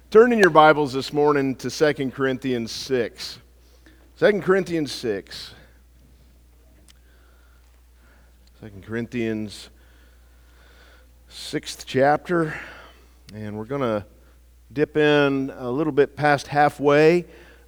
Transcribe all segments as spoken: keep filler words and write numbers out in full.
Turn in your Bibles this morning to Second Corinthians six. Second Corinthians six. Second Corinthians sixth chapter. And we're going to dip in a little bit past halfway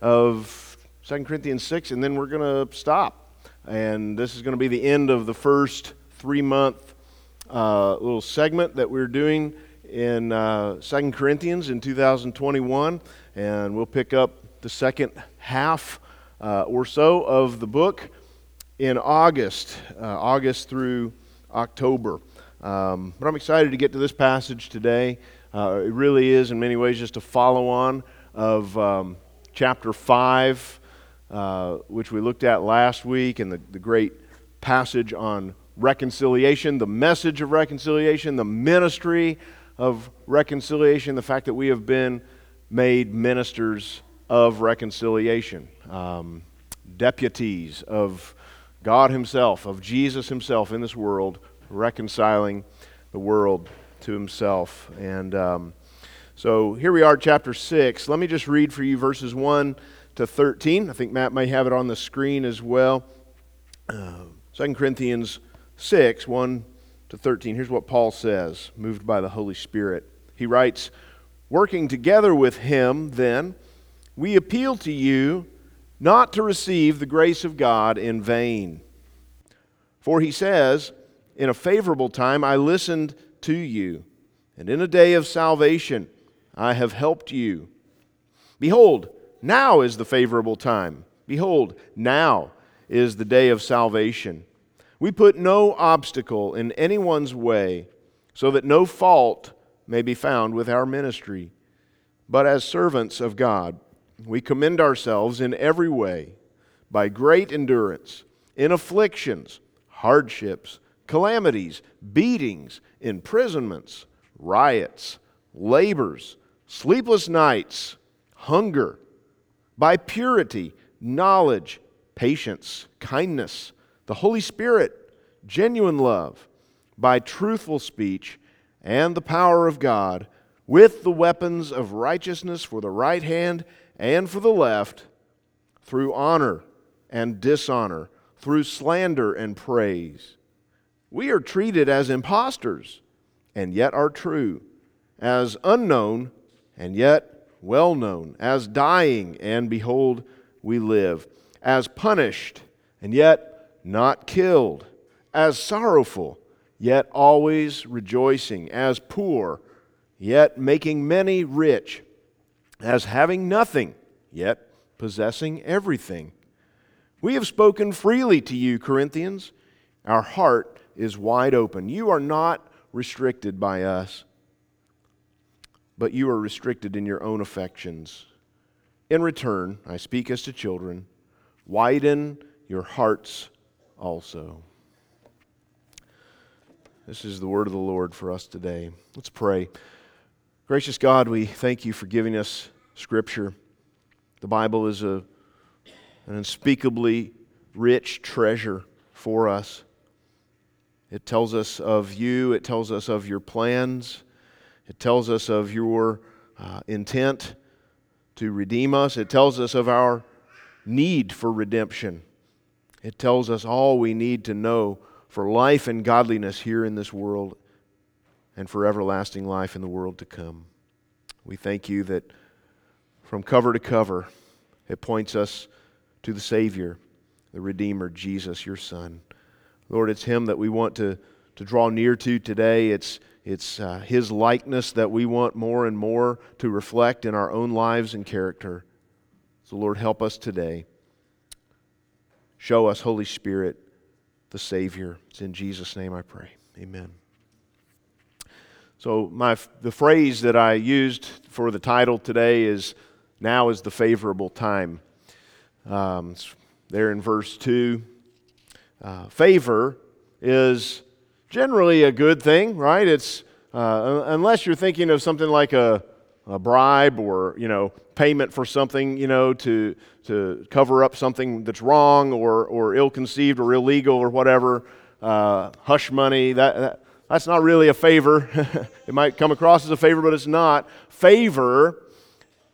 of Second Corinthians six, and then we're going to stop. And this is going to be the end of the first three-month uh, little segment that we're doing in uh, Second Corinthians in two thousand twenty-one, and we'll pick up the second half uh, or so of the book in August, uh, August through October. Um, but I'm excited to get to this passage today. Uh, it really is in many ways just a follow-on of um, chapter five, uh, which we looked at last week, and the, the great passage on reconciliation, the message of reconciliation, the ministry of reconciliation, the fact that we have been made ministers of reconciliation, um, deputies of God Himself, of Jesus Himself in this world, reconciling the world to Himself. And um, so here we are, chapter six. Let me just read for you verses one to thirteen. I think Matt may have it on the screen as well. Uh, Second Corinthians six, one to thirteen. Here's what Paul says, moved by the Holy Spirit. He writes, "Working together with Him, then, we appeal to you not to receive the grace of God in vain. For He says, in a favorable time I listened to you, and in a day of salvation I have helped you. Behold, now is the favorable time. Behold, now is the day of salvation. We put no obstacle in anyone's way, so that no fault may be found with our ministry. But as servants of God, we commend ourselves in every way, by great endurance, in afflictions, hardships, calamities, beatings, imprisonments, riots, labors, sleepless nights, hunger, by purity, knowledge, patience, kindness, the Holy Spirit, genuine love, by truthful speech, and the power of God, with the weapons of righteousness for the right hand and for the left, through honor and dishonor, through slander and praise. We are treated as impostors, and yet are true, as unknown, and yet well known, as dying, and behold, we live, as punished, and yet not killed, as sorrowful, yet always rejoicing, as poor, yet making many rich, as having nothing, yet possessing everything. We have spoken freely to you, Corinthians. Our heart is wide open. You are not restricted by us, but you are restricted in your own affections. In return, I speak as to children, widen your hearts also." This is the word of the Lord for us today. Let's pray. Gracious God, we thank you for giving us Scripture. The Bible is a, an unspeakably rich treasure for us. It tells us of you. It tells us of your plans. It tells us of your uh, intent to redeem us. It tells us of our need for redemption. It tells us all we need to know for life and godliness here in this world and for everlasting life in the world to come. We thank you that from cover to cover, it points us to the Savior, the Redeemer, Jesus, your Son. Lord, it's Him that we want to, to draw near to today. It's, it's uh, His likeness that we want more and more to reflect in our own lives and character. So Lord, help us today. Show us, Holy Spirit, the Savior. It's in Jesus' name I pray. Amen. So my the phrase that I used for the title today is, "Now is the favorable time." Um, it's there in verse two. Uh, favor is generally a good thing, right? It's uh, unless you're thinking of something like a, a bribe or, you know, payment for something, you know, to to cover up something that's wrong or or ill-conceived or illegal or whatever. Uh, hush money, that, that that's not really a favor. It might come across as a favor, but it's not. Favor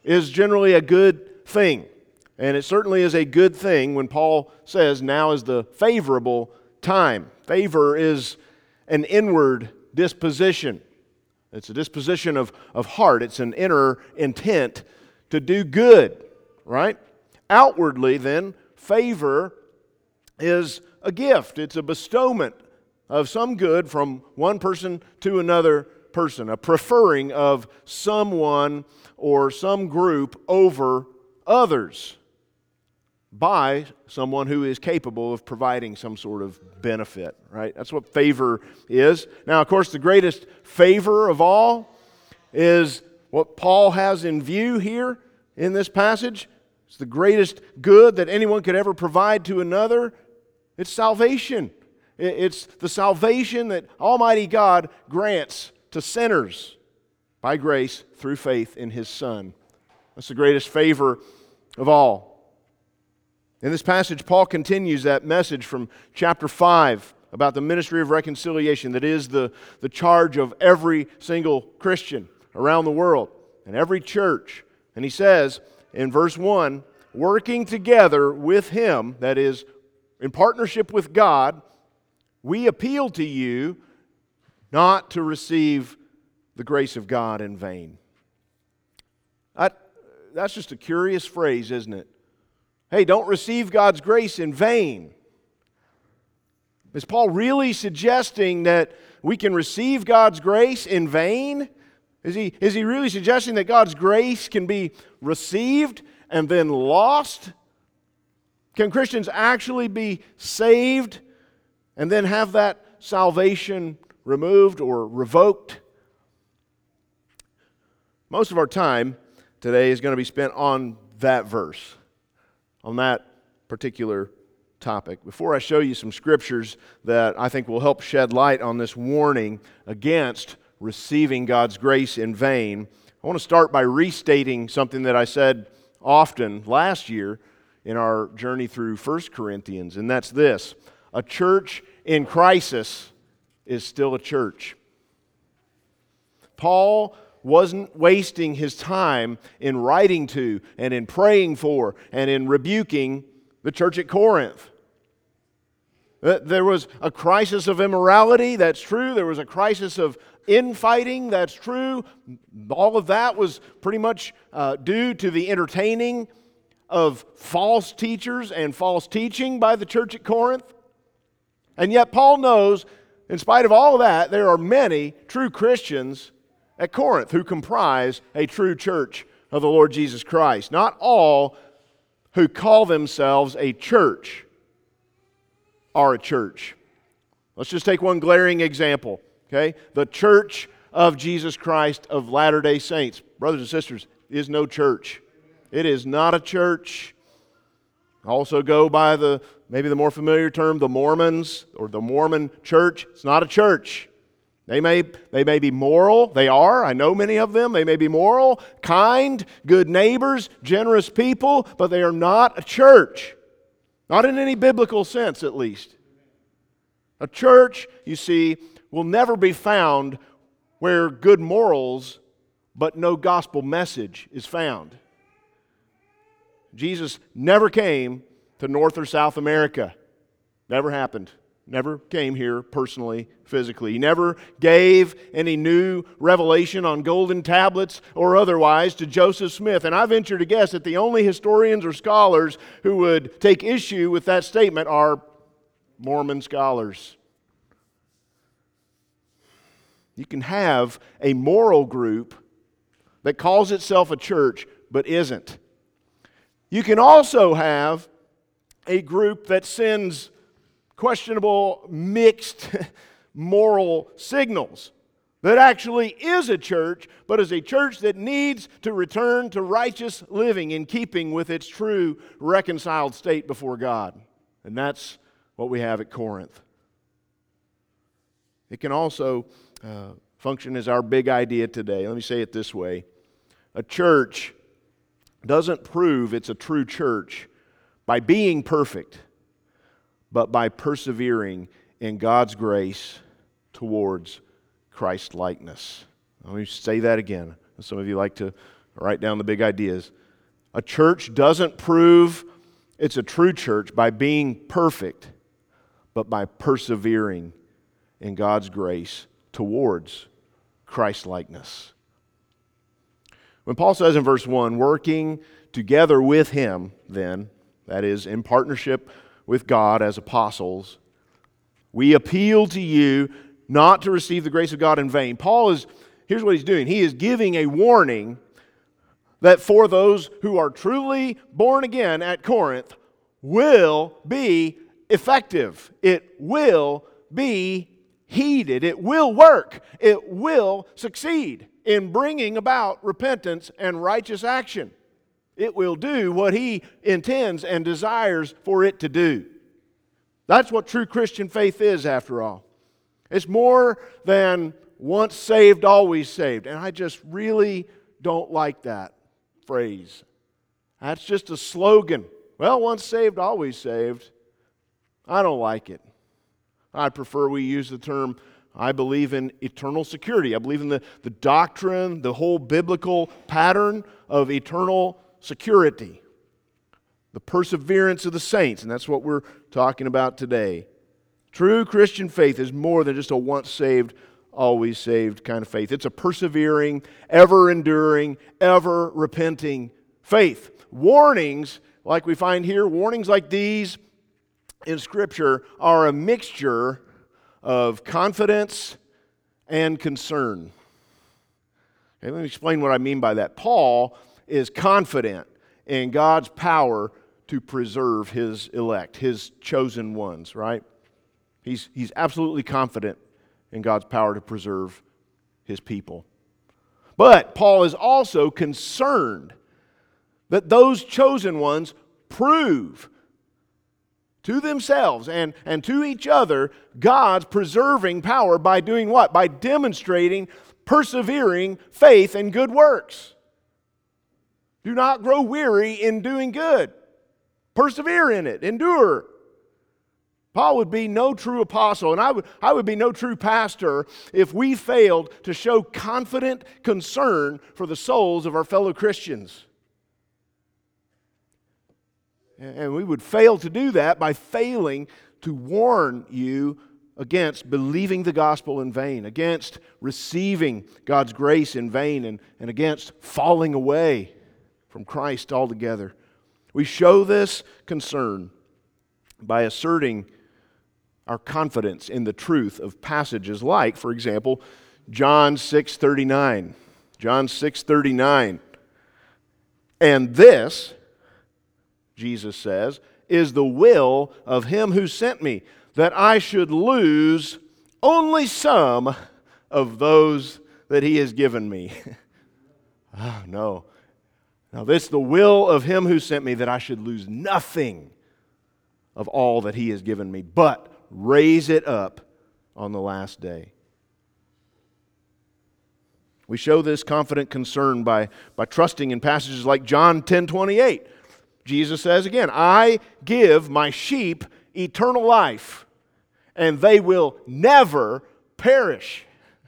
is generally a good thing. And it certainly is a good thing when Paul says now is the favorable time. Favor is an inward disposition. It's a disposition of, of heart. It's an inner intent to do good, right? Outwardly, then, favor is a gift. It's a bestowment of some good from one person to another person, a preferring of someone or some group over others by someone who is capable of providing some sort of benefit, right? That's what favor is. Now, of course, the greatest favor of all is what Paul has in view here in this passage. It's the greatest good that anyone could ever provide to another. It's salvation. It's the salvation that Almighty God grants to sinners by grace through faith in His Son. That's the greatest favor of all. In this passage, Paul continues that message from chapter five about the ministry of reconciliation that is the, the charge of every single Christian around the world and every church. And he says in verse one, working together with Him, that is, in partnership with God, we appeal to you not to receive the grace of God in vain. That, that's just a curious phrase, isn't it? Hey, don't receive God's grace in vain. Is Paul really suggesting that we can receive God's grace in vain? Is he, is he really suggesting that God's grace can be received and then lost? Can Christians actually be saved and then have that salvation removed or revoked? Most of our time today is going to be spent on that verse, on that particular topic. Before I show you some scriptures that I think will help shed light on this warning against receiving God's grace in vain, I want to start by restating something that I said often last year in our journey through First Corinthians, and that's this: a church in crisis is still a church. Paul wasn't wasting his time in writing to and in praying for and in rebuking the church at Corinth. There was a crisis of immorality, that's true. There was a crisis of infighting, that's true. All of that was pretty much uh, due to the entertaining of false teachers and false teaching by the church at Corinth. And yet Paul knows, in spite of all of that, there are many true Christians at Corinth who comprise a true church of the Lord Jesus Christ. Not all who call themselves a church are a church. Let's just take one glaring example, okay? The Church of Jesus Christ of Latter-day Saints, brothers and sisters, is no church. It is not a church. Also go by the, maybe the more familiar term, the Mormons or the Mormon church. It's not a church. They may, they may be moral. They are. I know many of them. They may be moral, kind, good neighbors, generous people, but they are not a church. Not in any biblical sense, at least. A church, you see, will never be found where good morals but no gospel message is found. Jesus never came to North or South America. Never happened. Never came here personally, physically. He never gave any new revelation on golden tablets or otherwise to Joseph Smith. And I venture to guess that the only historians or scholars who would take issue with that statement are Mormon scholars. You can have a moral group that calls itself a church but isn't. You can also have a group that sends questionable, mixed moral signals that actually is a church, but is a church that needs to return to righteous living in keeping with its true reconciled state before God. And that's what we have at Corinth. It can also uh, function as our big idea today. Let me say it this way. A church doesn't prove it's a true church by being perfect, but by persevering in God's grace towards Christ-likeness. Let me say that again. Some of you like to Write down the big ideas. A church doesn't prove it's a true church by being perfect, but by persevering in God's grace towards Christ-likeness. When Paul says in verse one, working together with Him, then, that is, in partnership with God as apostles, we appeal to you not to receive the grace of God in vain. Paul is, here's what he's doing. He is giving a warning that for those who are truly born again at Corinth will be effective. It will be heeded. It will work. It will succeed in bringing about repentance and righteous action. It will do what he intends and desires for it to do. That's what true Christian faith is, after all. It's more than once saved, always saved. And I just really don't like that phrase. That's just a slogan. Well, once saved, always saved. I don't like it. I prefer we use the term, I believe in eternal security. I believe in the, the doctrine, the whole biblical pattern of eternal security. The perseverance of the saints, and that's what we're talking about today. True Christian faith is more than just a once saved, always saved kind of faith. It's a persevering, ever enduring, ever repenting faith. Warnings, like we find here, warnings like these in Scripture are a mixture of confidence and concern. Okay, let me explain what I mean by that. Paul is confident in God's power to preserve His elect, His chosen ones, right? He's, he's absolutely confident in God's power to preserve His people. But Paul is also concerned that those chosen ones prove to themselves and, and to each other God's preserving power by doing what? By demonstrating persevering faith and good works. Do not grow weary in doing good. Persevere in it. Endure. Paul would be no true apostle, and I would, I would be no true pastor if we failed to show confident concern for the souls of our fellow Christians. And we would fail to do that by failing to warn you against believing the gospel in vain, against receiving God's grace in vain, and, and against falling away from Christ altogether. We show this concern by asserting our confidence in the truth of passages like, for example, John six thirty-nine. John six thirty-nine. And this, Jesus says, is the will of Him who sent me, that I should lose only some of those that He has given me. Oh, no. Now this is the will of Him who sent me, that I should lose nothing of all that He has given me, but raise it up on the last day. We show this confident concern by, by trusting in passages like John ten twenty-eight. Jesus says again, I give my sheep eternal life, and they will never perish.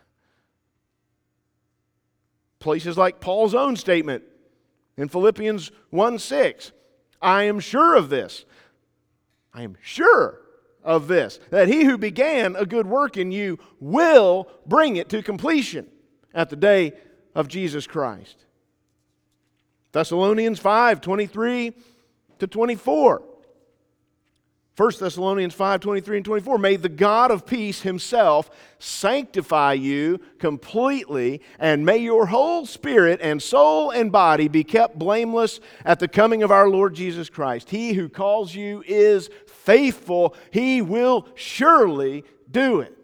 Places like Paul's own statement in Philippians one six. I am sure of this. I am sure of this, that He who began a good work in you will bring it to completion at the day of Jesus Christ. Thessalonians five twenty-three to twenty-four. First Thessalonians five twenty-three and twenty-four. May the God of peace Himself sanctify you completely, and may your whole spirit and soul and body be kept blameless at the coming of our Lord Jesus Christ. He who calls you is faithful. He will surely do it.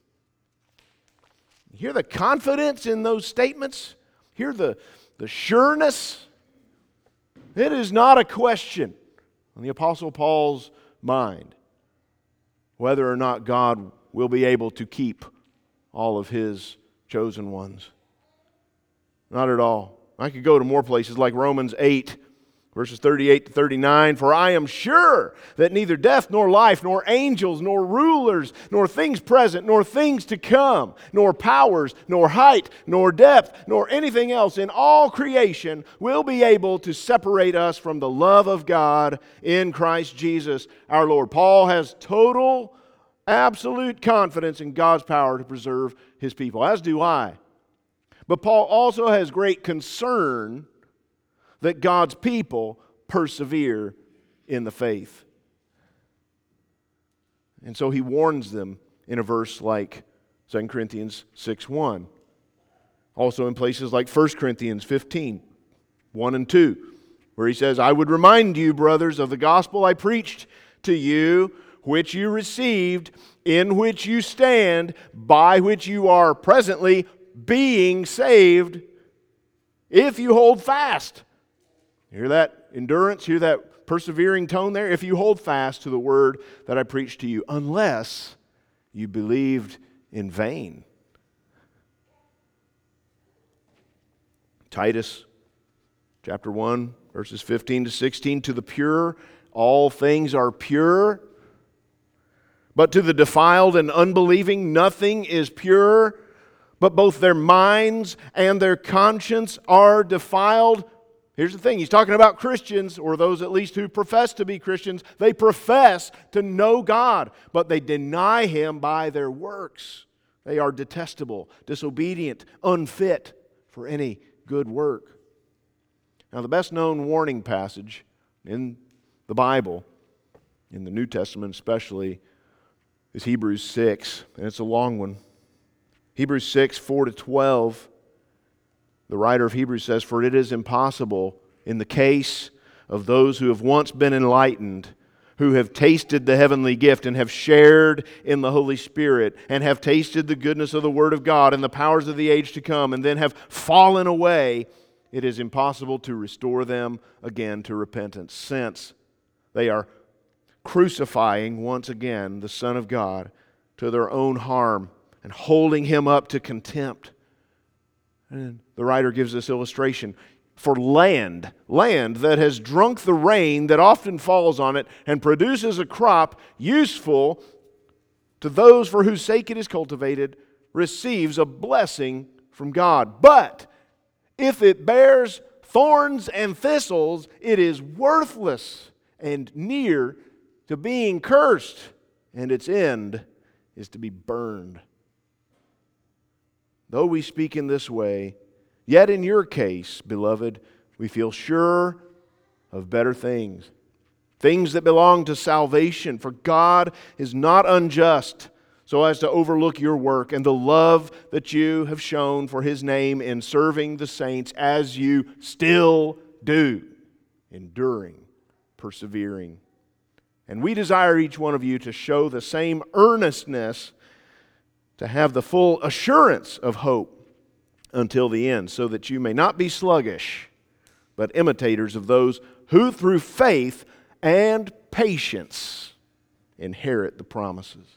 Hear the confidence in those statements? Hear the, the sureness? It is not a question on the Apostle Paul's mind whether or not God will be able to keep all of His chosen ones. Not at all. I could go to more places like Romans eight, Verses thirty-eight to thirty-nine, for I am sure that neither death nor life, nor angels, nor rulers, nor things present, nor things to come, nor powers, nor height, nor depth, nor anything else in all creation will be able to separate us from the love of God in Christ Jesus our Lord. Paul has total, absolute confidence in God's power to preserve His people, as do I. But Paul also has great concern that God's people persevere in the faith. And so he warns them in a verse like Second Corinthians six one. Also in places like First Corinthians fifteen, one and two, where he says, I would remind you, brothers, of the gospel I preached to you, which you received, in which you stand, by which you are presently being saved, if you hold fast. Hear that endurance? Hear that persevering tone there? If you hold fast to the word that I preached to you, unless you believed in vain. Titus chapter one, verses fifteen to sixteen, to the pure, all things are pure. But to the defiled and unbelieving, nothing is pure, but both their minds and their conscience are defiled. Here's the thing, he's talking about Christians, or those at least who profess to be Christians. They profess to know God, but they deny Him by their works. They are detestable, disobedient, unfit for any good work. Now, the best known warning passage in the Bible, in the New Testament especially, is Hebrews six, and it's a long one. Hebrews six, four to twelve. The writer of Hebrews says, for it is impossible in the case of those who have once been enlightened, who have tasted the heavenly gift and have shared in the Holy Spirit and have tasted the goodness of the Word of God and the powers of the age to come and then have fallen away, it is impossible to restore them again to repentance, since they are crucifying once again the Son of God to their own harm and holding Him up to contempt. And the writer gives this illustration. For land, land that has drunk the rain that often falls on it and produces a crop useful to those for whose sake it is cultivated, receives a blessing from God. But if it bears thorns and thistles, it is worthless and near to being cursed, and its end is to be burned. Though we speak in this way, yet in your case, beloved, we feel sure of better things, things that belong to salvation. For God is not unjust so as to overlook your work and the love that you have shown for His name in serving the saints, as you still do, enduring, persevering. And we desire each one of you to show the same earnestness, to have the full assurance of hope until the end, so that you may not be sluggish, but imitators of those who through faith and patience inherit the promises.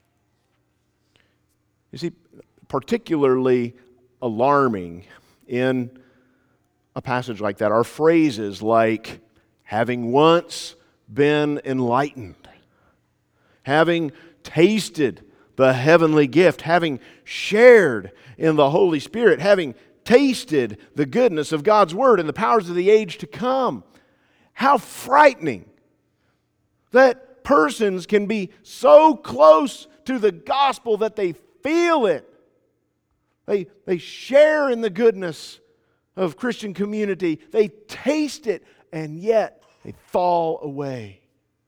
You see, particularly alarming in a passage like that are phrases like, having once been enlightened, having tasted the heavenly gift, having shared in the Holy Spirit, having tasted the goodness of God's Word and the powers of the age to come. How frightening that persons can be so close to the gospel that they feel it. They, they share in the goodness of Christian community. They taste it, and yet they fall away.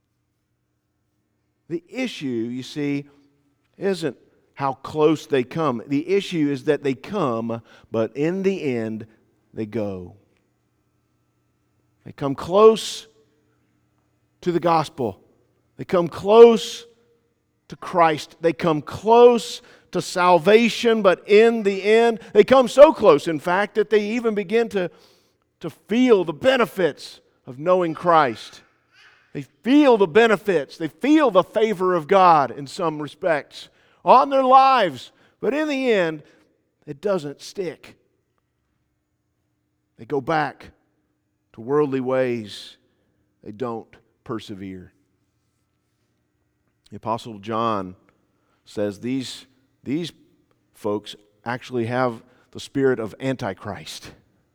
The issue, you see, isn't how close they come. The issue is that they come, but in the end, they go. They come close to the gospel. They come close to Christ. They come close to salvation, but in the end, they come so close, in fact, that they even begin to, to feel the benefits of knowing Christ. They feel the benefits. They feel the favor of God in some respects on their lives. But in the end, it doesn't stick. They go back to worldly ways, they don't persevere. The Apostle John says these, these folks actually have the spirit of Antichrist.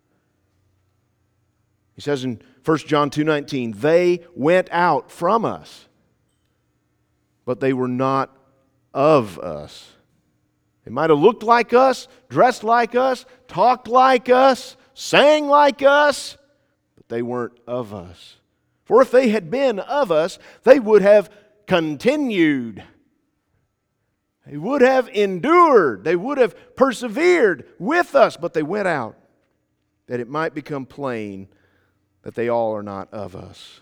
He says in First John two nineteen, they went out from us, but they were not of us. They might have looked like us, dressed like us, talked like us, sang like us, but they weren't of us. For if they had been of us, they would have continued. They would have endured. They would have persevered with us, but they went out that it might become plain that they all are not of us.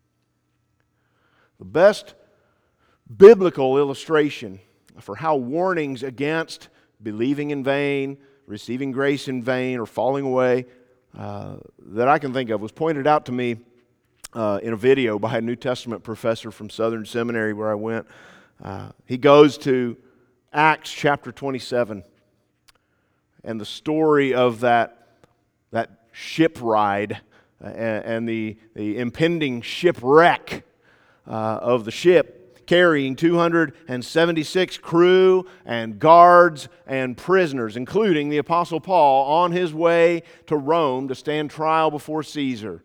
The best biblical illustration for how warnings against believing in vain, receiving grace in vain, or falling away uh, that I can think of was pointed out to me uh, in a video by a New Testament professor from Southern Seminary where I went. Uh, he goes to Acts chapter twenty-seven and the story of that, that ship ride uh, and, and the, the impending shipwreck uh, of the ship, carrying two hundred seventy-six crew and guards and prisoners, including the Apostle Paul, on his way to Rome to stand trial before Caesar.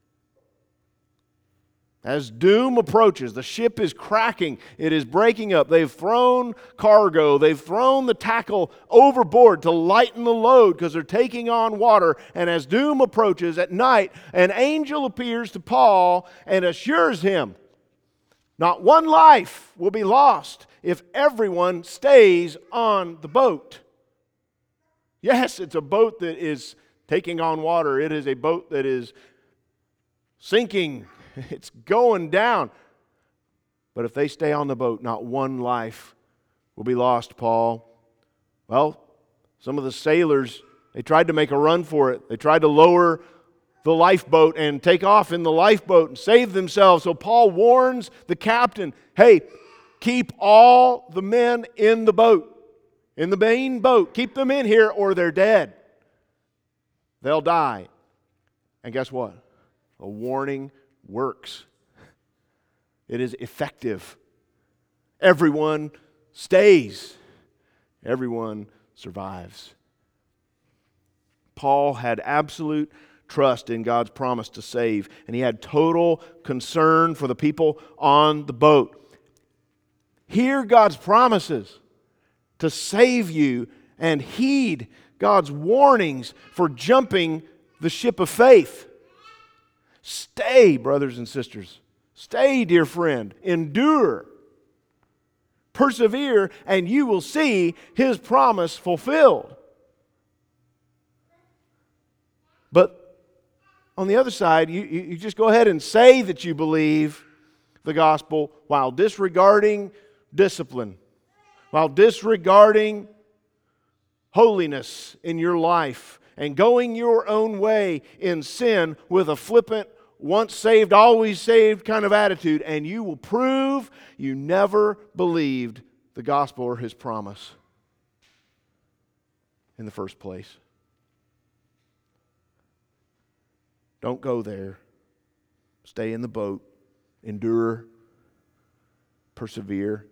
As doom approaches, the ship is cracking, it is breaking up. They've thrown cargo, they've thrown the tackle overboard to lighten the load because they're taking on water. And as doom approaches at night, an angel appears to Paul and assures him, not one life will be lost if everyone stays on the boat. Yes, it's a boat that is taking on water. It is a boat that is sinking. It's going down. But if they stay on the boat, not one life will be lost, Paul. Well, some of the sailors, they tried to make a run for it. They tried to lower the lifeboat and take off in the lifeboat and save themselves. So Paul warns the captain, hey, keep all the men in the boat, in the main boat. Keep them in here or they're dead. They'll die. And guess what? A warning works. It is effective. Everyone stays. Everyone survives. Paul had absolute trust in God's promise to save, and he had total concern for the people on the boat. Hear God's promises to save you and heed God's warnings for jumping the ship of faith. Stay, brothers and sisters. Stay, dear friend. Endure. Persevere, and you will see His promise fulfilled. But on the other side, you, you just go ahead and say that you believe the gospel while disregarding discipline, while disregarding holiness in your life, and going your own way in sin with a flippant, once saved, always saved kind of attitude, and you will prove you never believed the gospel or His promise in the first place. Don't go there. Stay in the boat. Endure. Persevere.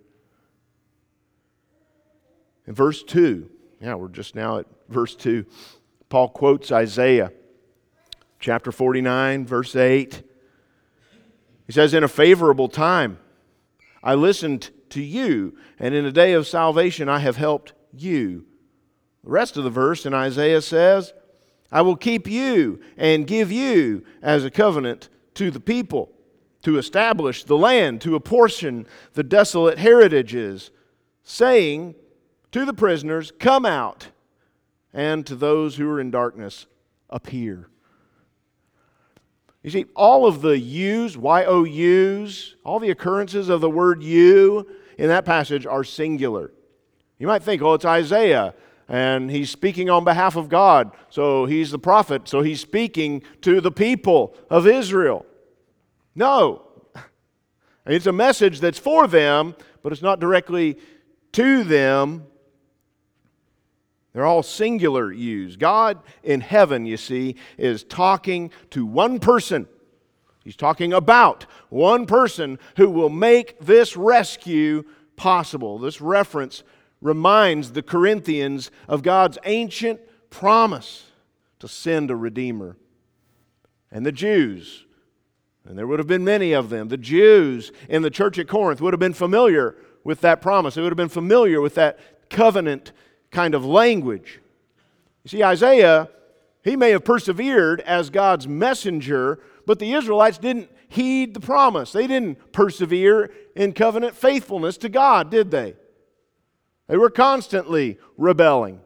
In verse two, yeah, we're just now at verse two. Paul quotes Isaiah chapter forty-nine, verse eight. He says, in a favorable time I listened to you, and in a day of salvation I have helped you. The rest of the verse in Isaiah says, I will keep you and give you as a covenant to the people, to establish the land, to apportion the desolate heritages, saying to the prisoners, come out, and to those who are in darkness, appear. You see, all of the yous, Y O U's, all the occurrences of the word you in that passage are singular. You might think, oh, it's Isaiah, and he's speaking on behalf of God, so he's the prophet, so he's speaking to the people of Israel. No. It's a message that's for them, but it's not directly to them. They're all singular Yous. God in heaven, you see, is talking to one person. He's talking about one person who will make this rescue possible. This reference reminds the Corinthians of God's ancient promise to send a Redeemer. And the Jews, and there would have been many of them, the Jews in the church at Corinth would have been familiar with that promise. They would have been familiar with that covenant kind of language. You see, Isaiah, he may have persevered as God's messenger, but the Israelites didn't heed the promise. They didn't persevere in covenant faithfulness to God, did they? They were constantly rebelling.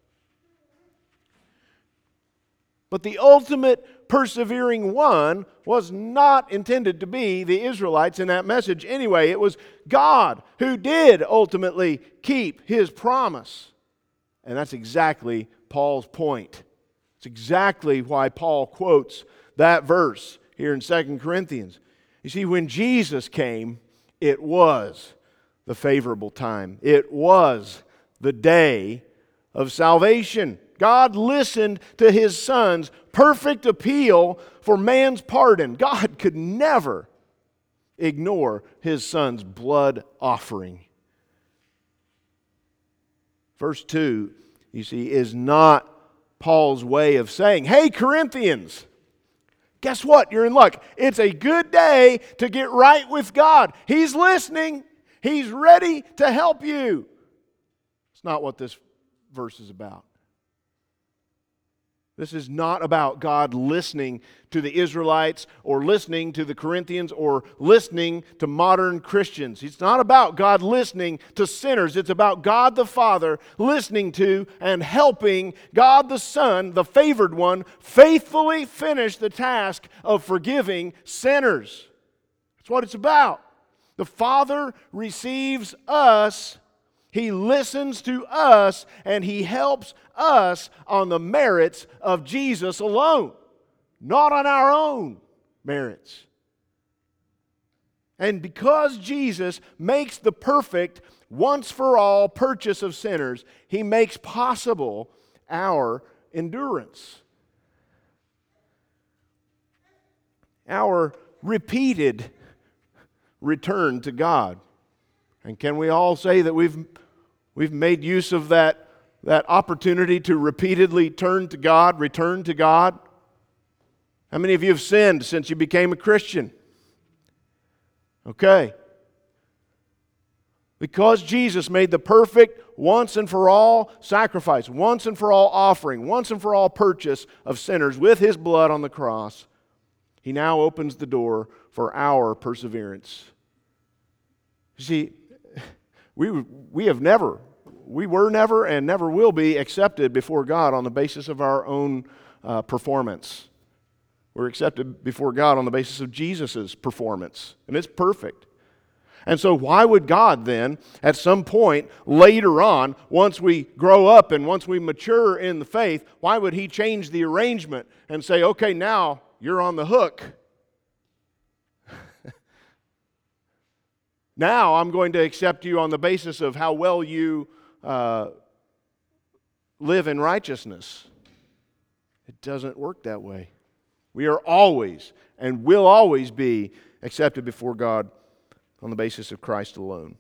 But the ultimate persevering one was not intended to be the Israelites in that message anyway. It was God who did ultimately keep His promise. And that's exactly Paul's point. It's exactly why Paul quotes that verse here in Second Corinthians. You see, when Jesus came, it was the favorable time. It was the day of salvation. God listened to His Son's perfect appeal for man's pardon. God could never ignore His Son's blood offering. Verse two, you see, is not Paul's way of saying, hey, Corinthians, guess what? You're in luck. It's a good day to get right with God. He's listening. He's ready to help you. It's not what this verse is about. This is not about God listening to the Israelites or listening to the Corinthians or listening to modern Christians. It's not about God listening to sinners. It's about God the Father listening to and helping God the Son, the favored one, faithfully finish the task of forgiving sinners. That's what it's about. The Father receives us. He listens to us, and He helps us on the merits of Jesus alone, not on our own merits. And because Jesus makes the perfect, once-for-all purchase of sinners, He makes possible our endurance, our repeated return to God. And can we all say that we've We've made use of that, that opportunity to repeatedly turn to God, return to God? How many of you have sinned since you became a Christian? Okay. Because Jesus made the perfect once and for all sacrifice, once and for all offering, once and for all purchase of sinners with His blood on the cross, He now opens the door for our perseverance. You see, We, we have never, we were never and never will be accepted before God on the basis of our own uh, performance. We're accepted before God on the basis of Jesus' performance, and it's perfect. And so why would God then, at some point later on, once we grow up and once we mature in the faith, why would He change the arrangement and say, okay, now you're on the hook? Now I'm going to accept you on the basis of how well you uh, live in righteousness. It doesn't work that way. We are always and will always be accepted before God on the basis of Christ alone.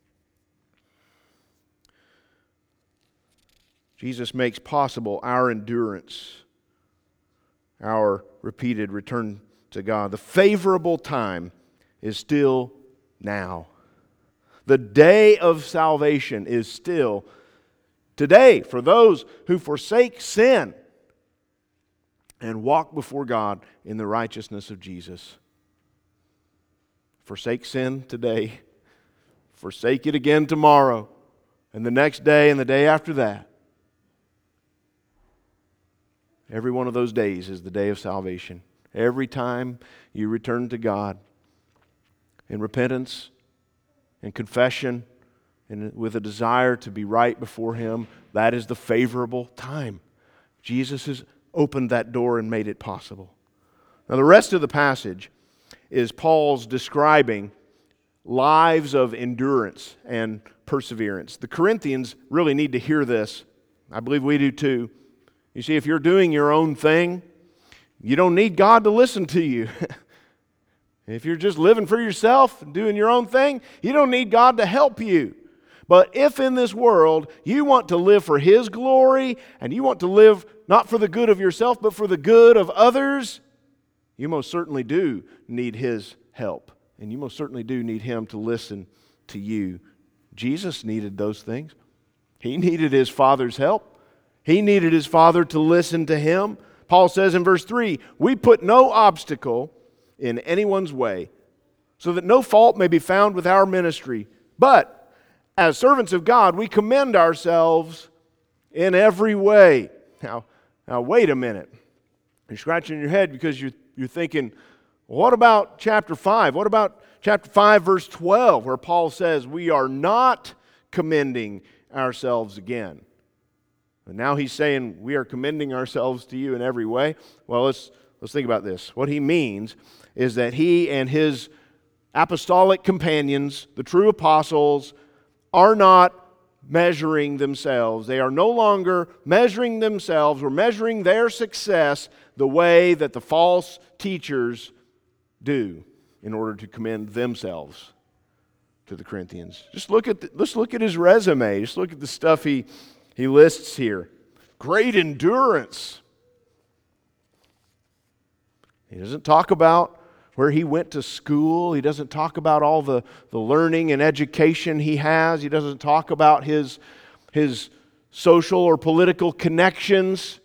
Jesus makes possible our endurance, our repeated return to God. The favorable time is still now. The day of salvation is still today for those who forsake sin and walk before God in the righteousness of Jesus. Forsake sin today. Forsake it again tomorrow, and the next day, and the day after that. Every one of those days is the day of salvation. Every time you return to God in repentance, in confession, and with a desire to be right before Him, that is the favorable time. Jesus has opened that door and made it possible. Now, the rest of the passage is Paul's describing lives of endurance and perseverance. The Corinthians really need to hear this. I believe we do too. You see, if you're doing your own thing, you don't need God to listen to you. If you're just living for yourself and doing your own thing, you don't need God to help you. But if in this world you want to live for His glory and you want to live not for the good of yourself but for the good of others, you most certainly do need His help. And you most certainly do need Him to listen to you. Jesus needed those things. He needed His Father's help. He needed His Father to listen to Him. Paul says in verse three, we put no obstacle in anyone's way, so that no fault may be found with our ministry. But as servants of God, we commend ourselves in every way. Now, now wait a minute. You're scratching your head because you're, you're thinking, what about chapter five? What about chapter five, verse twelve, where Paul says we are not commending ourselves again? And now he's saying we are commending ourselves to you in every way. Well, let's let's think about this. What he means is that he and his apostolic companions, the true apostles, are not measuring themselves. They are no longer measuring themselves or measuring their success the way that the false teachers do in order to commend themselves to the Corinthians. Just look at the, let's look at his resume. Just look at the stuff he, he lists here. Great endurance. He doesn't talk about where he went to school. He doesn't talk about all the, the learning and education he has. He doesn't talk about his, his social or political connections.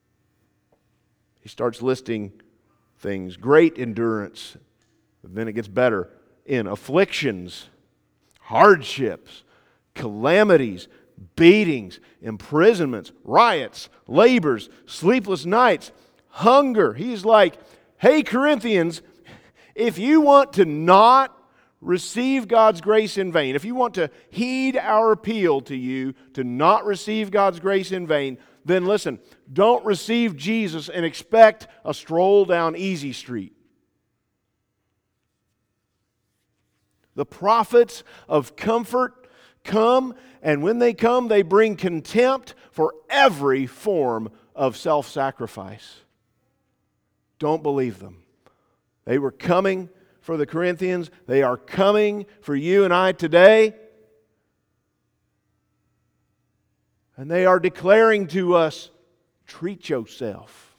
He starts listing things. Great endurance. But then it gets better. In afflictions, hardships, calamities, beatings, imprisonments, riots, labors, sleepless nights, hunger. He's like, hey, Corinthians, if you want to not receive God's grace in vain, if you want to heed our appeal to you to not receive God's grace in vain, then listen, don't receive Jesus and expect a stroll down easy street. The prophets of comfort come, and when they come, they bring contempt for every form of self-sacrifice. Don't believe them. They were coming for the Corinthians. They are coming for you and I today. And they are declaring to us, treat yourself.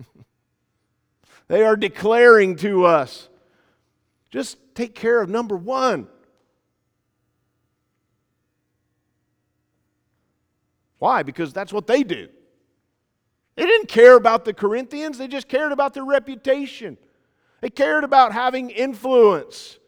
They are declaring to us, just take care of number one. Why? Because that's what they do. They didn't care about the Corinthians. They just cared about their reputation. They cared about having influence.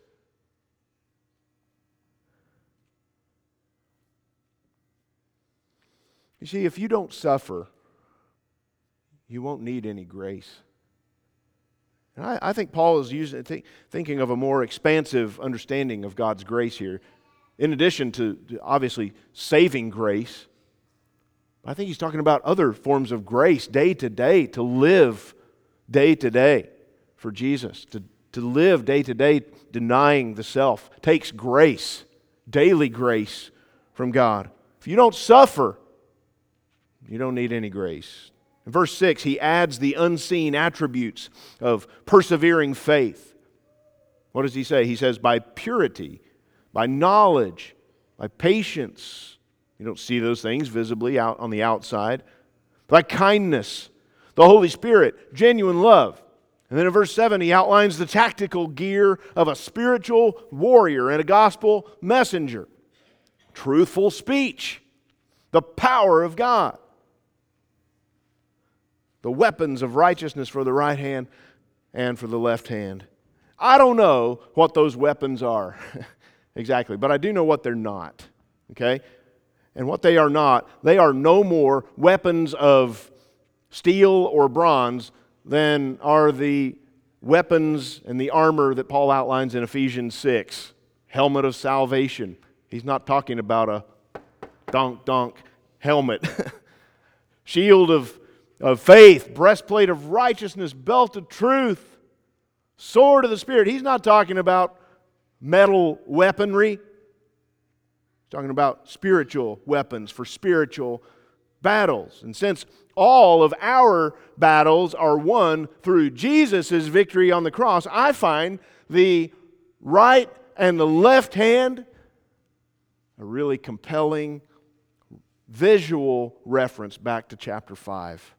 You see, if you don't suffer, you won't need any grace. And I, I think Paul is using, th- thinking of a more expansive understanding of God's grace here. In addition to, to obviously saving grace, I think he's talking about other forms of grace day to day, to live day to day for Jesus. To, to live day to day denying the self takes grace, daily grace from God. If you don't suffer, you don't need any grace. In verse six, he adds the unseen attributes of persevering faith. What does he say? He says, by purity, by knowledge, by patience. You don't see those things visibly out on the outside. By kindness, the Holy Spirit, genuine love. And then in verse seven, he outlines the tactical gear of a spiritual warrior and a gospel messenger. Truthful speech, the power of God. The weapons of righteousness for the right hand and for the left hand. I don't know what those weapons are exactly, but I do know what they're not. Okay? And what they are not, they are no more weapons of steel or bronze than are the weapons and the armor that Paul outlines in Ephesians six. Helmet of salvation. He's not talking about a donk-donk helmet. Shield of, of faith, breastplate of righteousness, belt of truth, sword of the Spirit. He's not talking about metal weaponry. He's talking about spiritual weapons for spiritual battles. And since all of our battles are won through Jesus' victory on the cross, I find the right and the left hand a really compelling visual reference back to chapter five.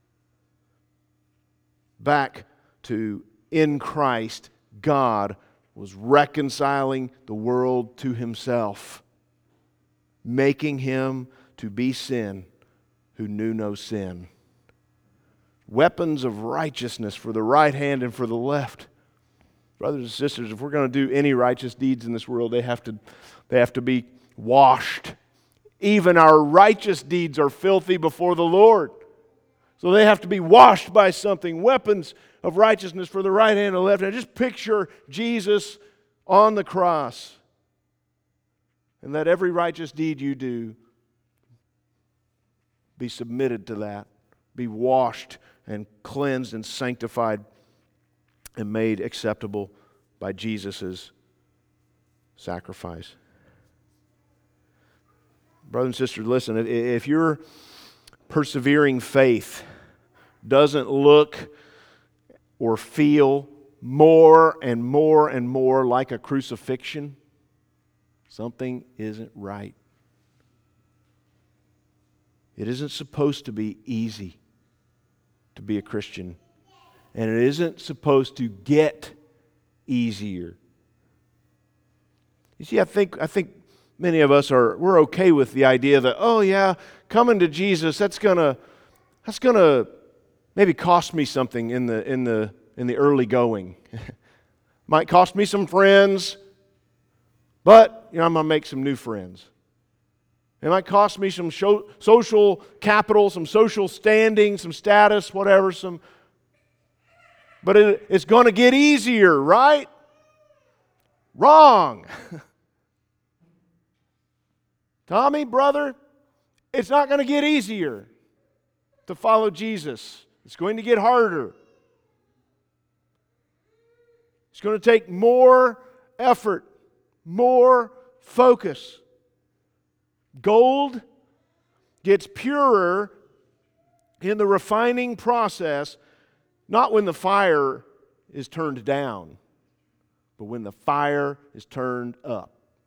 Back to in Christ, God was reconciling the world to Himself, making Him to be sin who knew no sin. Weapons of righteousness for the right hand and for the left. Brothers and sisters, if we're going to do any righteous deeds in this world, they have to, they have to be washed. Even our righteous deeds are filthy before the Lord. So they have to be washed by something. Weapons of righteousness for the right hand and the left hand. Just picture Jesus on the cross. And let every righteous deed you do be submitted to that. Be washed and cleansed and sanctified and made acceptable by Jesus' sacrifice. Brothers and sisters, listen, if your persevering faith doesn't look or feel more and more and more like a crucifixion, something isn't right. It isn't supposed to be easy to be a Christian, and it isn't supposed to get easier. You see, I think I think many of us are we're okay with the idea that, oh yeah, coming to Jesus, that's gonna that's gonna maybe cost me something in the in the in the early going. Might cost me some friends, but you know, I'm gonna make some new friends. It might cost me some show, social capital, some social standing, some status, whatever, some but it, it's going to get easier, right? Wrong. Tommy, brother, it's not going to get easier to follow Jesus. It's going to get harder. It's going to take more effort, more focus. Gold gets purer in the refining process, not when the fire is turned down, but when the fire is turned up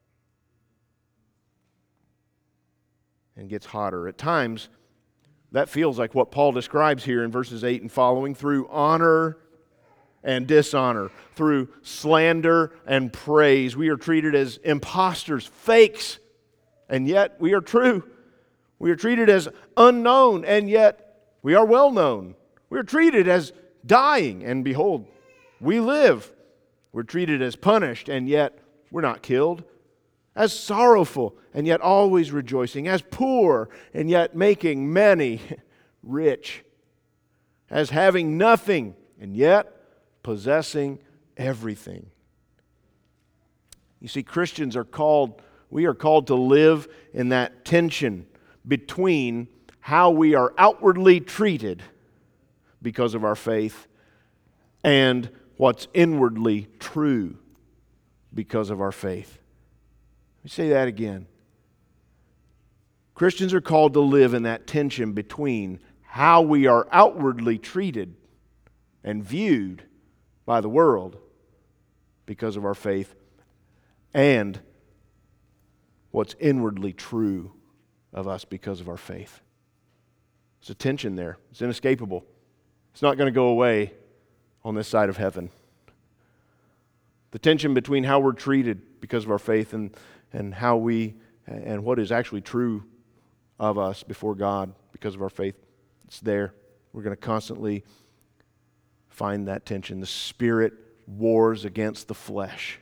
and gets hotter. At times, that feels like what Paul describes here in verses eight and following, through honor and dishonor, through slander and praise. We are treated as imposters, fakes, and yet we are true. We are treated as unknown, and yet we are well known. We are treated as dying, and behold, we live. We're treated as punished, and yet we're not killed. As sorrowful, and yet always rejoicing. As poor, and yet making many rich. As having nothing, and yet possessing everything. You see, Christians are called, we are called to live in that tension between how we are outwardly treated because of our faith and what's inwardly true because of our faith. Let me say that again. Christians are called to live in that tension between how we are outwardly treated and viewed by the world because of our faith and what's inwardly true of us because of our faith. There's a tension there. It's inescapable. It's not going to go away on this side of heaven. The tension between how we're treated because of our faith and, and how we and what is actually true of us before God because of our faith, it's there. We're going to constantly find that tension. The Spirit wars against the flesh.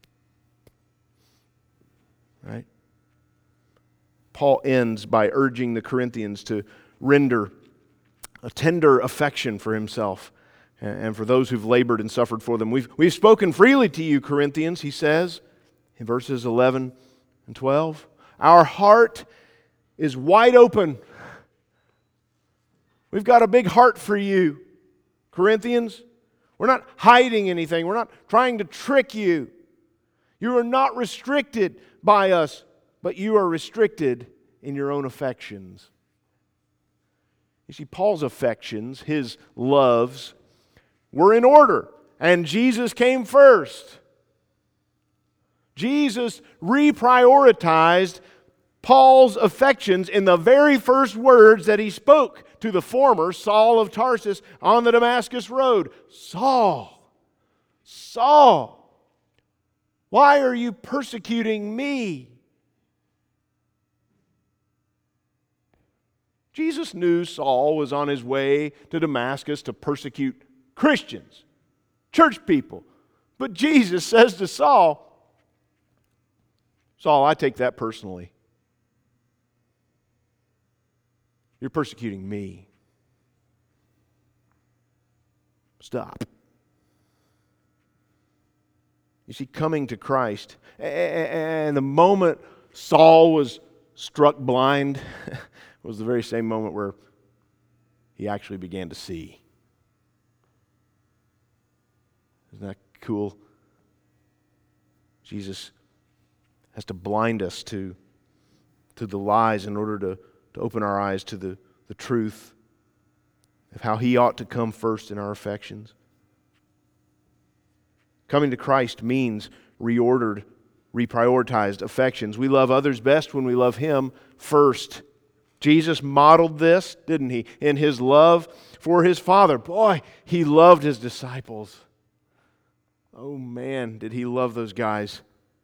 Right? Paul ends by urging the Corinthians to render a tender affection for himself and for those who've labored and suffered for them. We've, we've spoken freely to you, Corinthians, he says in verses eleven and twelve. Our heart is wide open. We've got a big heart for you, Corinthians. We're not hiding anything. We're not trying to trick you. You are not restricted by us, but you are restricted in your own affections. You see, Paul's affections, his loves, were in order, and Jesus came first. Jesus reprioritized Paul's affections in the very first words that he spoke to the former Saul of Tarsus on the Damascus road. Saul, Saul, why are you persecuting me? Jesus knew Saul was on his way to Damascus to persecute Christians, church people. But Jesus says to Saul, Saul, I take that personally. You're persecuting me. Stop. You see, coming to Christ, and the moment Saul was struck blind was the very same moment where he actually began to see. Isn't that cool? Jesus has to blind us to, to the lies in order to, to open our eyes to the, the truth of how He ought to come first in our affections. Coming to Christ means reordered, reprioritized affections. We love others best when we love Him first. Jesus modeled this, didn't He, in His love for His Father. Boy, He loved His disciples. Oh man, did He love those guys.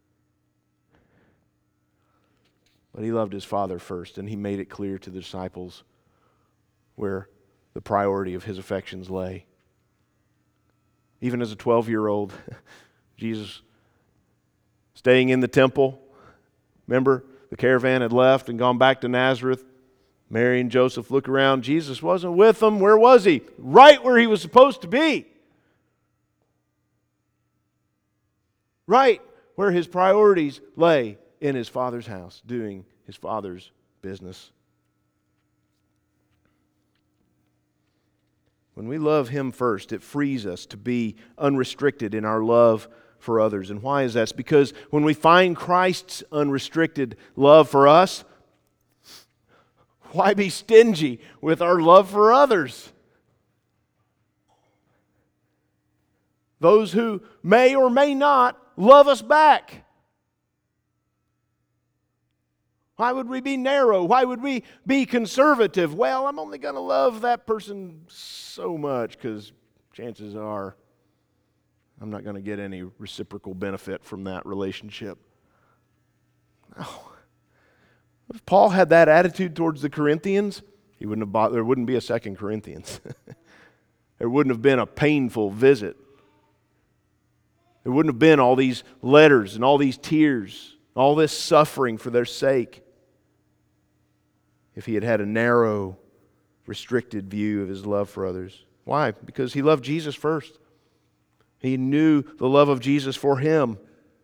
But He loved His Father first, and He made it clear to the disciples where the priority of His affections lay. Even as a twelve-year-old, Jesus staying in the temple. Remember, the caravan had left and gone back to Nazareth. Mary and Joseph look around. Jesus wasn't with them. Where was He? Right where He was supposed to be. Right where His priorities lay, in His Father's house, doing His Father's business. When we love Him first, it frees us to be unrestricted in our love for others. And why is that? It's because when we find Christ's unrestricted love for us, why be stingy with our love for others? Those who may or may not love us back. Why would we be narrow? Why would we be conservative? Well, I'm only going to love that person so much because chances are I'm not going to get any reciprocal benefit from that relationship. No. If Paul had that attitude towards the Corinthians, he wouldn't have bought, there wouldn't be a second Corinthians. There wouldn't have been a painful visit. There wouldn't have been all these letters and all these tears, all this suffering for their sake, if he had had a narrow, restricted view of his love for others. Why? Because he loved Jesus first. He knew the love of Jesus for him.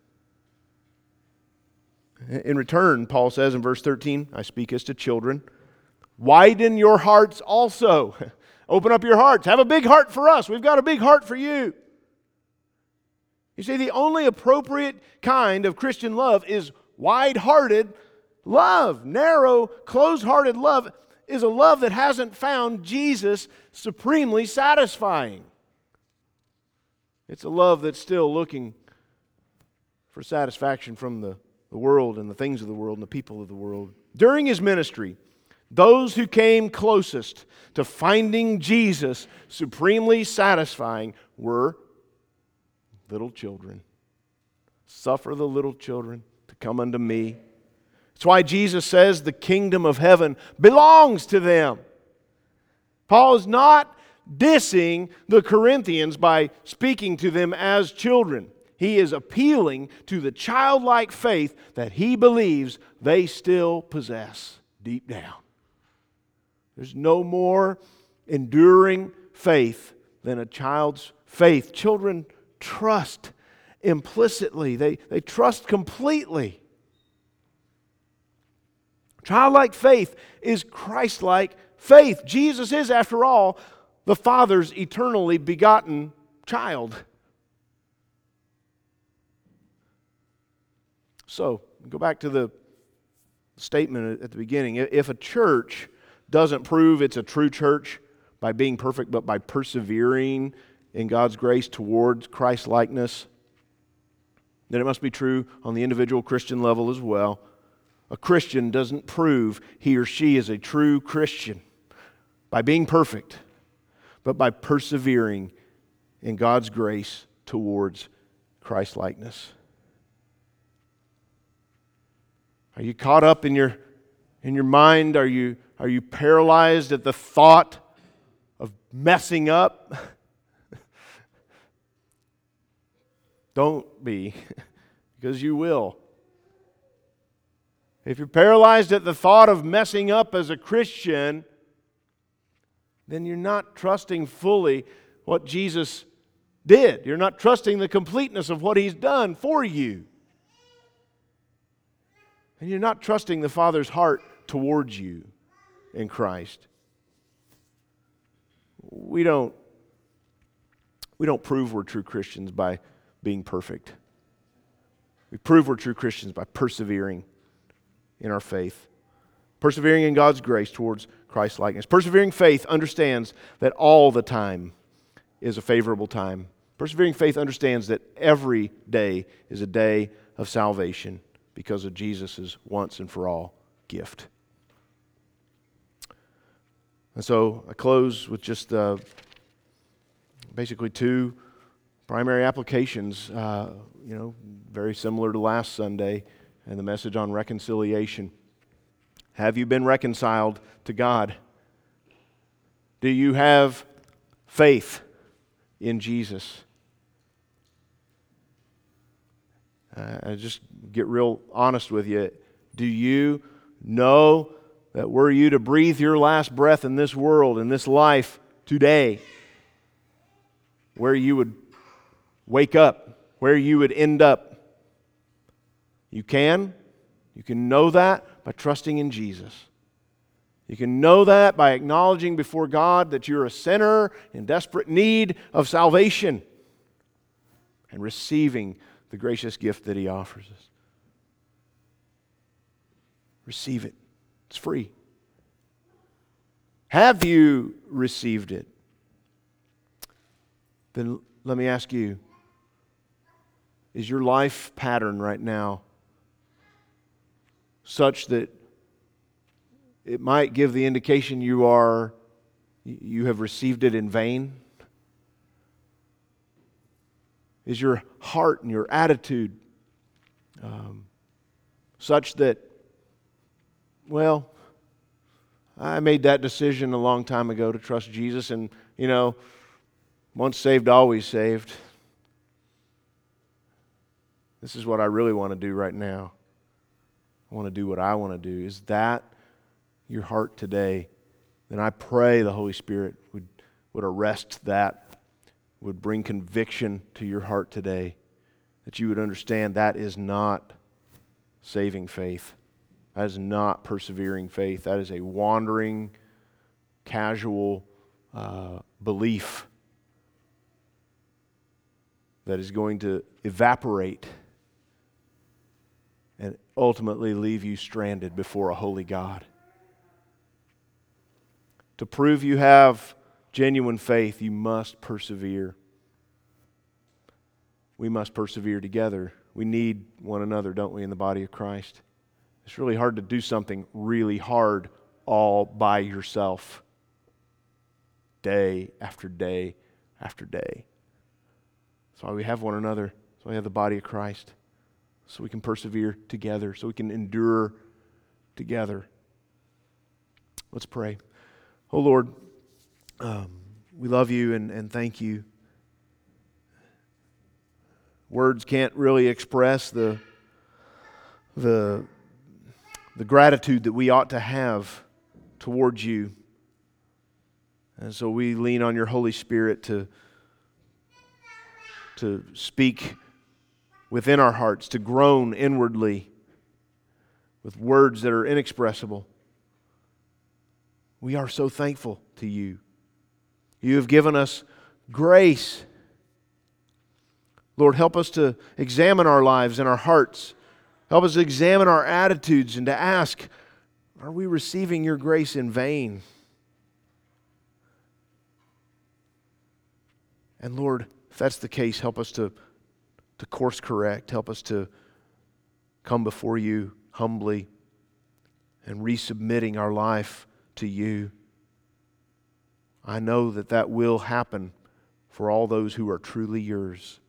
In return, Paul says in verse thirteen, I speak as to children, widen your hearts also. Open up your hearts. Have a big heart for us. We've got a big heart for you. You see, the only appropriate kind of Christian love is wide-hearted love. Narrow, closed-hearted love is a love that hasn't found Jesus supremely satisfying. It's a love that's still looking for satisfaction from the, the world and the things of the world and the people of the world. During his ministry, those who came closest to finding Jesus supremely satisfying were little children. Suffer the little children to come unto me. That's why Jesus says the kingdom of heaven belongs to them. Paul is not dissing the Corinthians by speaking to them as children. He is appealing to the childlike faith that he believes they still possess deep down. There's no more enduring faith than a child's faith. Children trust implicitly. They, they trust completely. Childlike faith is Christ-like faith. Jesus is, after all, the Father's eternally begotten child. So, go back to the statement at the beginning. If a church doesn't prove it's a true church by being perfect, but by persevering in God's grace towards Christ-likeness, then it must be true on the individual Christian level as well. A Christian doesn't prove he or she is a true Christian by being perfect, but by persevering in God's grace towards Christ-likeness. Are you caught up in your in your mind? Are you are you paralyzed at the thought of messing up? Don't be, because you will. If you're paralyzed at the thought of messing up as a Christian, then you're not trusting fully what Jesus did. You're not trusting the completeness of what He's done for you. And you're not trusting the Father's heart towards you in Christ. We don't, we don't prove we're true Christians by being perfect. We prove we're true Christians by persevering in our faith. Persevering in God's grace towards Christ-likeness. Persevering faith understands that all the time is a favorable time. Persevering faith understands that every day is a day of salvation because of Jesus' once and for all gift. And so I close with just uh, basically two primary applications, uh, you know, very similar to last Sunday and the message on reconciliation. Have you been reconciled to God? Do you have faith in Jesus? Uh, I just get real honest with you. Do you know that were you to breathe your last breath in this world, in this life today, where you would wake up, where you would end up? You can. You can know that by trusting in Jesus. You can know that by acknowledging before God that you're a sinner in desperate need of salvation and receiving the gracious gift that He offers us. Receive it. It's free. Have you received it? Then let me ask you, is your life pattern right now such that it might give the indication you are, you have received it in vain? Is your heart and your attitude um, such that, well, I made that decision a long time ago to trust Jesus, and, you know, once saved, always saved. This is what I really want to do right now. I want to do what I want to do. Is that your heart today? Then I pray the Holy Spirit would, would arrest that, would bring conviction to your heart today, that you would understand that is not saving faith. That is not persevering faith. That is a wandering, casual uh, belief that is going to evaporate and ultimately leave you stranded before a holy God. To prove you have genuine faith, you must persevere. We must persevere together. We need one another, don't we, in the body of Christ? It's really hard to do something really hard all by yourself, day after day after day. That's why we have one another. That's why we have the body of Christ. So we can persevere together, so we can endure together. Let's pray. Oh Lord, um, we love you and, and thank you. Words can't really express the, the, the gratitude that we ought to have towards you. And so we lean on your Holy Spirit to, to speak within our hearts, to groan inwardly with words that are inexpressible. We are so thankful to you. You have given us grace. Lord, help us to examine our lives and our hearts. Help us to examine our attitudes and to ask, Are we receiving your grace in vain? And Lord, if that's the case, help us to, to course correct. Help us to come before you humbly and resubmitting our life to you. I know that that will happen for all those who are truly yours.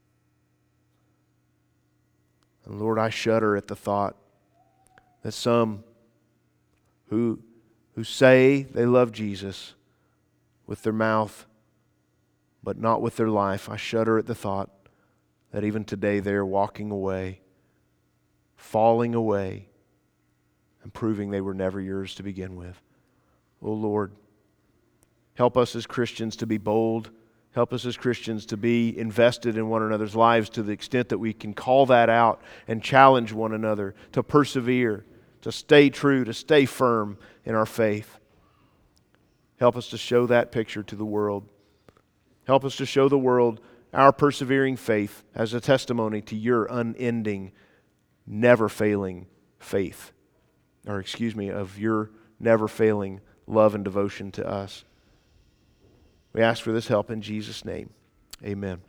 And Lord, I shudder at the thought that some who, who say they love Jesus with their mouth, but not with their life, I shudder at the thought that even today they are walking away, falling away, and proving they were never yours to begin with. Oh Lord, help us as Christians to be bold. Help us as Christians to be invested in one another's lives to the extent that we can call that out and challenge one another to persevere, to stay true, to stay firm in our faith. Help us to show that picture to the world. Help us to show the world our persevering faith as a testimony to your unending, never failing faith. Or excuse me, of your never failing love and devotion to us. We ask for this help in Jesus' name. Amen.